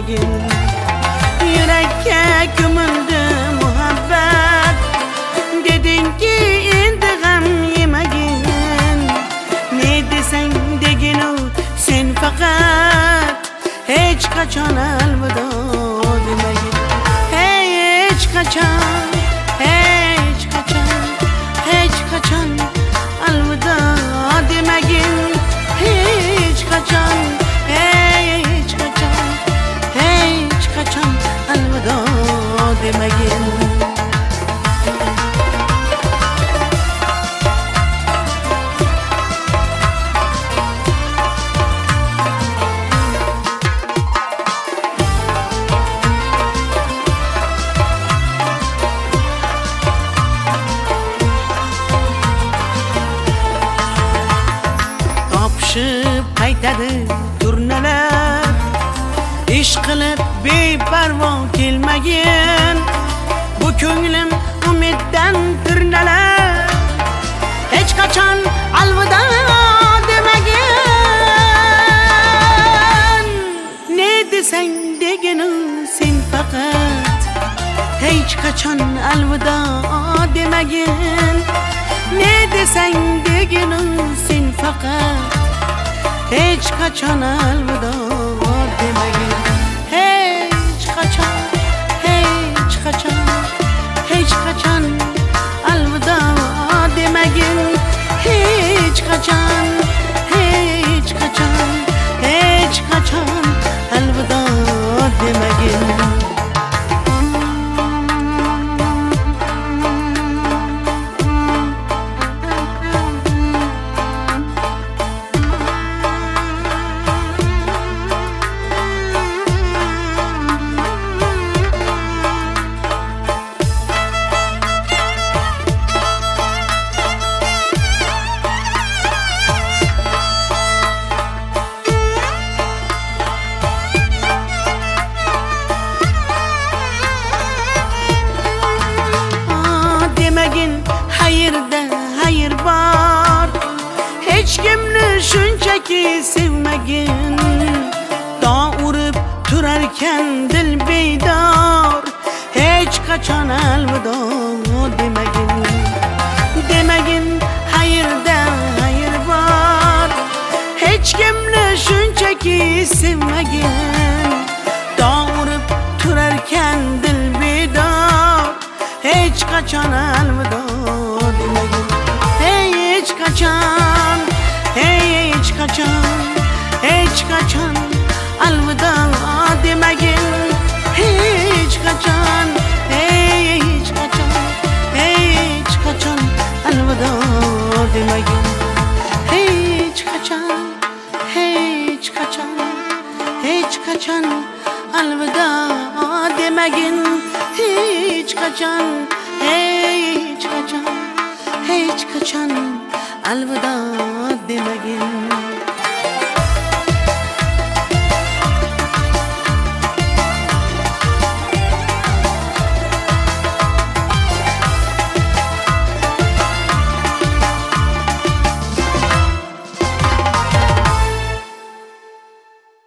demagin. Yürekке gömüldü muhabbet, dedin ki endi gam yemagin. Ne desen degin o sen fakat hiç kaçan elveda demagin. Hiç kaçan, hiç kaçan, hiç kaçan elveda demagin. Hiç kaçan, hiç kaçan, hiç kaçan elveda demagin. Qaytadi turnalar, ish qilib beparvo kelmagin. Bu ko'nglim umiddan turnalar, hech qachon alvida demagin. Ne desang degin sen faqat hech qachon alvida demagin. Ne desang degin sen faqat hiç kaçan elveda demagin. Hiç kaçan, hiç kaçan, hiç kaçan elveda demagin. Hiç kaçan, hiç kaçan, hiç kaçan elveda demagin. Hayırda hayır var, hiç kimni shunchaki sevmagin. Dağ urib turarkan dil beydor, hech qachon elvida demagin. Demagin hayırda hayır var, hech kimni shunchaki sevmagin. Dağ urib turarkan dil beydor, hech qachon elvida demagin. Hiç kaçan, hiç kaçan, hiç kaçan elvida demagin. Hiç kaçan, hiç kaçan, hiç kaçan elvida demagin. Hiç kaçan, hiç kaçan, hiç kaçan elvida demagin. Hiç kaçan, hiç kaçan, hiç kaçan elvida